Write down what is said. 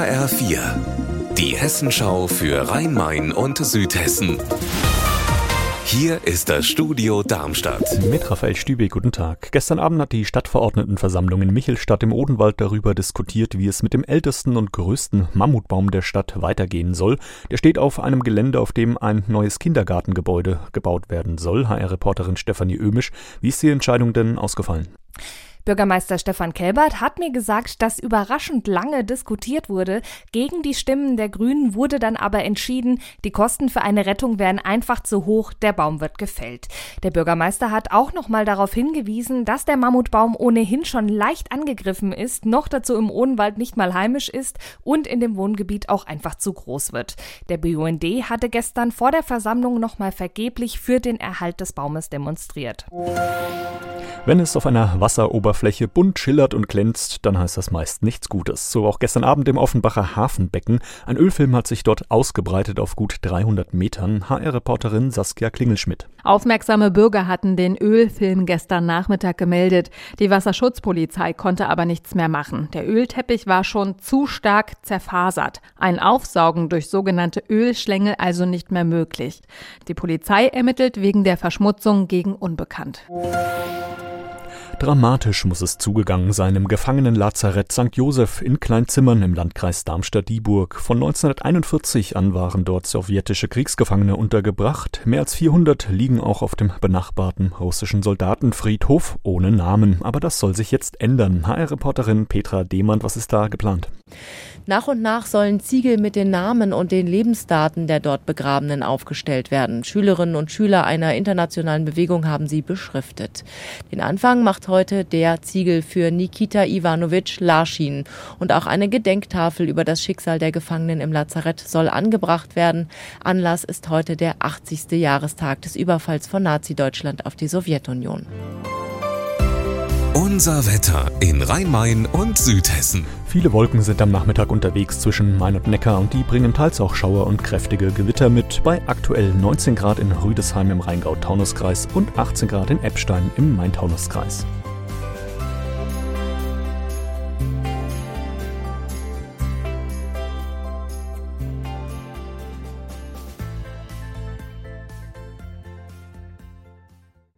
HR4, die Hessenschau für Rhein-Main und Südhessen. Hier ist das Studio Darmstadt. Mit Raphael Stübe, guten Tag. Gestern Abend hat die Stadtverordnetenversammlung in Michelstadt im Odenwald darüber diskutiert, wie es mit dem ältesten und größten Mammutbaum der Stadt weitergehen soll. Der steht auf einem Gelände, auf dem ein neues Kindergartengebäude gebaut werden soll. HR-Reporterin Stefanie Ömisch, wie ist die Entscheidung denn ausgefallen? Bürgermeister Stefan Kelbert hat mir gesagt, dass überraschend lange diskutiert wurde. Gegen die Stimmen der Grünen wurde dann aber entschieden, die Kosten für eine Rettung wären einfach zu hoch, der Baum wird gefällt. Der Bürgermeister hat auch nochmal darauf hingewiesen, dass der Mammutbaum ohnehin schon leicht angegriffen ist, noch dazu im Odenwald nicht mal heimisch ist und in dem Wohngebiet auch einfach zu groß wird. Der BUND hatte gestern vor der Versammlung nochmal vergeblich für den Erhalt des Baumes demonstriert. Wenn es auf einer Wasseroberfläche bunt schillert und glänzt, dann heißt das meist nichts Gutes. So auch gestern Abend im Offenbacher Hafenbecken. Ein Ölfilm hat sich dort ausgebreitet auf gut 300 Metern. HR-Reporterin Saskia Klingelschmidt. Aufmerksame Bürger hatten den Ölfilm gestern Nachmittag gemeldet. Die Wasserschutzpolizei konnte aber nichts mehr machen. Der Ölteppich war schon zu stark zerfasert. Ein Aufsaugen durch sogenannte Ölschlängel also nicht mehr möglich. Die Polizei ermittelt wegen der Verschmutzung gegen Unbekannt. Dramatisch muss es zugegangen sein im Gefangenenlazarett St. Joseph in Kleinzimmern im Landkreis Darmstadt-Dieburg. Von 1941 an waren dort sowjetische Kriegsgefangene untergebracht. Mehr als 400 liegen auch auf dem benachbarten russischen Soldatenfriedhof ohne Namen. Aber das soll sich jetzt ändern. HR-Reporterin Petra Demand, was ist da geplant? Nach und nach sollen Ziegel mit den Namen und den Lebensdaten der dort Begrabenen aufgestellt werden. Schülerinnen und Schüler einer internationalen Bewegung haben sie beschriftet. Den Anfang macht heute der Ziegel für Nikita Iwanowitsch Laschin. Und auch eine Gedenktafel über das Schicksal der Gefangenen im Lazarett soll angebracht werden. Anlass ist heute der 80. Jahrestag des Überfalls von Nazi-Deutschland auf die Sowjetunion. Unser Wetter in Rhein-Main und Südhessen. Viele Wolken sind am Nachmittag unterwegs zwischen Main und Neckar und die bringen teils auch Schauer und kräftige Gewitter mit. Bei aktuell 19 Grad in Rüdesheim im Rheingau-Taunus-Kreis und 18 Grad in Eppstein im Main-Taunus-Kreis.